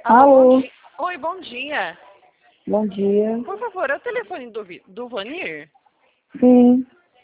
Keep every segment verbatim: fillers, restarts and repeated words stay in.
Alô, bom Alô, dia. Oi, bom dia. bom dia. Por favor, é o telefone do, Vi- do Vanir? Sim,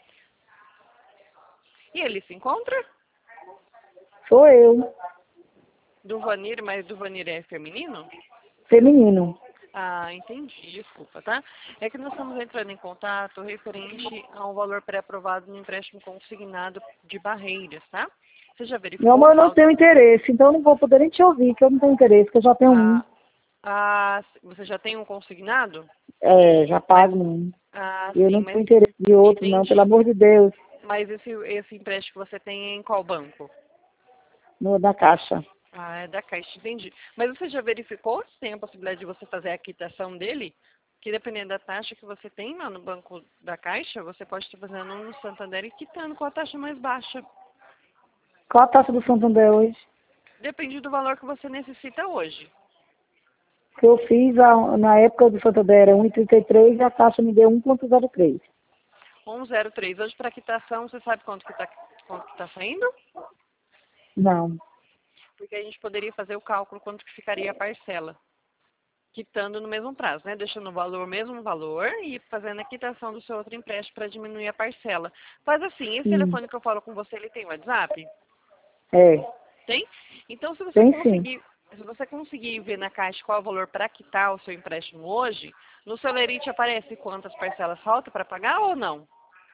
E ele se encontra? sou eu, Do Vanir, mas do Vanir é feminino? feminino. Ah, entendi, desculpa, tá? É que nós estamos entrando em contato referente ao valor pré-aprovado no empréstimo consignado de Barreiras, tá? Você já Meu verificou amor, o eu não saldo? tenho interesse, então eu não vou poder nem te ouvir, que eu não tenho interesse, que eu já tenho um. Ah, ah, você já tem um consignado? É, já Mas, pago um. ah, E eu sim, não tenho mas interesse de outro, não, pelo entendi. amor de Deus, Mas esse, esse empréstimo que você tem é em qual banco? no, da caixa. Ah, é da Caixa, entendi. Mas você já verificou se tem a possibilidade de você fazer a quitação dele? Que dependendo da taxa que você tem lá no banco da Caixa, você pode estar fazendo um no Santander e quitando com a taxa mais baixa. Qual a taxa do Santander hoje? Depende do valor que você necessita hoje. Que eu fiz a- na época do Santander era um vírgula trinta e três e a taxa me deu um vírgula zero três. um vírgula zero três. Hoje para quitação, você sabe quanto que está quanto que tá saindo? Não. Porque a gente poderia fazer o cálculo quanto que ficaria a parcela. Quitando no mesmo prazo, né? Deixando o valor, o mesmo valor e fazendo a quitação do seu outro empréstimo para diminuir a parcela. Faz assim, esse Sim. telefone que eu falo com você, ele tem WhatsApp? É, Tem? Então, se você tem sim. conseguir, se você conseguir ver na caixa qual é o valor para quitar o seu empréstimo hoje, no seu lerite aparece quantas parcelas faltam para pagar ou não?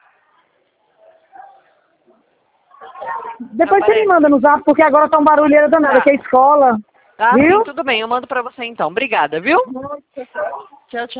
Depois você me Aparece? manda no zap, porque agora tá um barulheira danada, que Tá. é escola, Ah, sim, viu? tudo bem. Eu mando para você então. Obrigada, viu? Tchau, tchau.